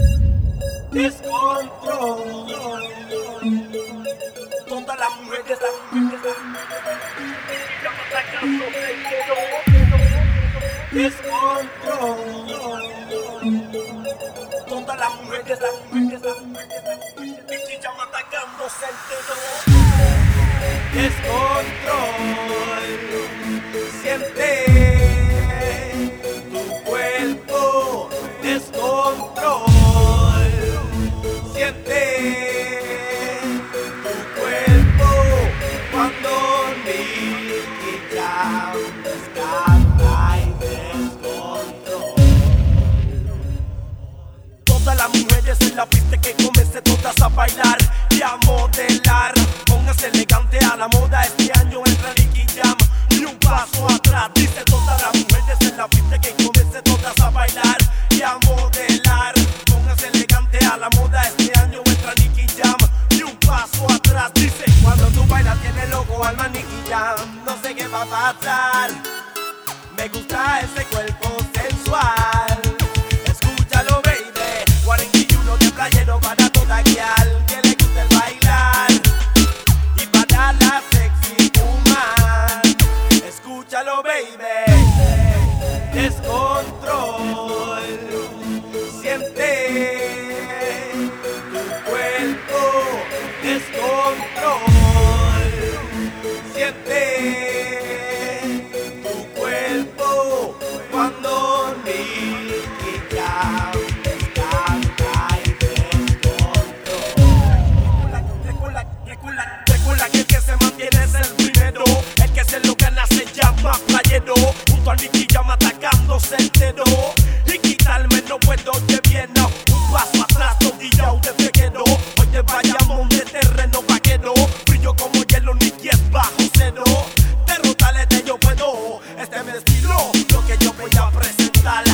Descontrol. Todas las mujeres descontrol. Todas las mujeres bitches ya atacándose el dedo. Descontrol. Siente tu cuerpo. Descontrol. Siente tu cuerpo cuando Nicky Jam descarga y descontrol. Todas las mujeres en la pista que comiencen todas a bailar y a modelar. Póngase elegante a la moda, este año entra Nicky Jam y un paso atrás. Dice todas las mujeres en la pista que comiencen todas a bailar y a modelar. Póngase elegante a la moda, este año entra Nicky Jam y un paso atrás. Dice cuando tú bailas tiene loco alma Nicky Jam. No sé qué va a pasar. Me gusta ese cuerpo sensual. Escúchalo baby, 41 de playero para toda guial que le gusta el bailar y para la sexy woman. Escúchalo baby, descontrol. Siente tu cuerpo, descontrol. Siente tu cuerpo cuando Nicky Jam descarga y descontrol. Recuerda que el que se mantiene es el primero. El que se lo gana se llama playero. Junto a Nicky Jam atacándose el dedo. Y quitarme no puedo, oye bien, no. Un paso atrás, toquillao de pequeño. Oye, vayamos de terreno vaquero. Brillo como hielo, Nicky es bajo cero. Derrotarle yo puedo, este es mi estilo. Lo que yo voy a presentar.